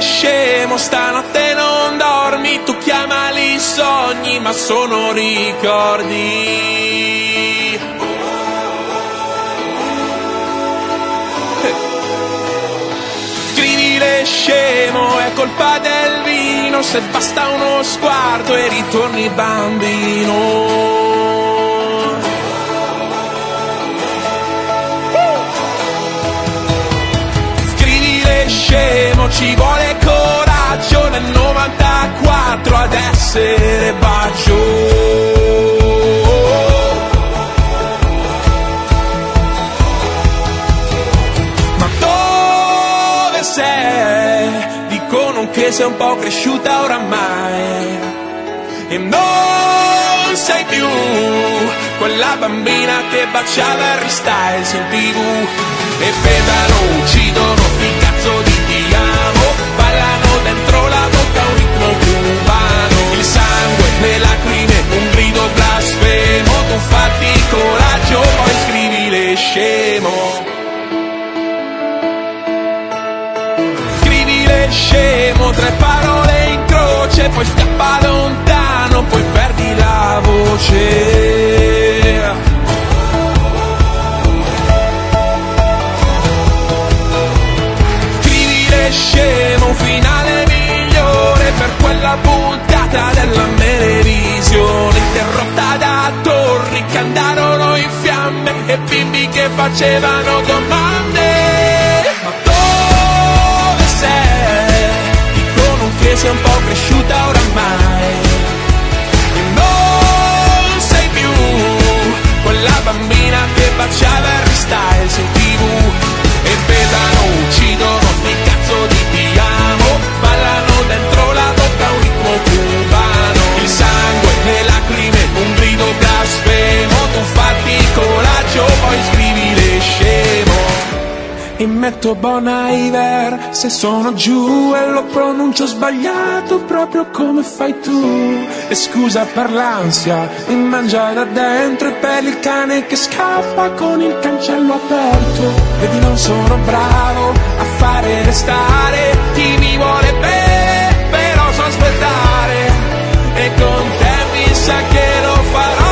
scemo, stanotte non dormi, tu chiamali sogni, ma sono ricordi. Scrivile scemo, è colpa del vino, se basta uno sguardo e ritorni bambino. Scemo, ci vuole coraggio nel 94 ad essere bacio. Ma dove sei? Dicono che sei un po' cresciuta oramai e non sei più quella bambina che baciava Harry Styles in TV. E pedano, uccidono, sti cazzo di ti amo, ballano dentro la bocca un ritmo cubano. Il sangue, le lacrime, un grido blasfemo, tu fatti coraggio, poi scrivile scemo. Scrivile scemo, 3 parole in croce, poi scappa lontano, poi perdi la voce. Scemo, un finale migliore per quella puntata della televisione, interrotta da torri che andarono in fiamme e bimbi che facevano domande. Ma dove sei? Dicono che sei un po' cresciuta oramai e non sei più quella bambina che baciava Harry Styles in TV. E pesano, uccidono, sti cazzo di ti amo, ballano dentro la bocca un ritmo cubano. Il sangue, le lacrime, un grido blasfemo, tu fatti coraggio, poi scrivile scemo. E metto Bon Iver se sono giù e lo pronuncio sbagliato proprio come fai tu. E scusa per l'ansia, mi mangia da dentro e per il cane che scappa con il cancello aperto. Vedi non sono bravo a fare restare chi mi vuole bene, però so aspettare e con te mi sa che lo farò.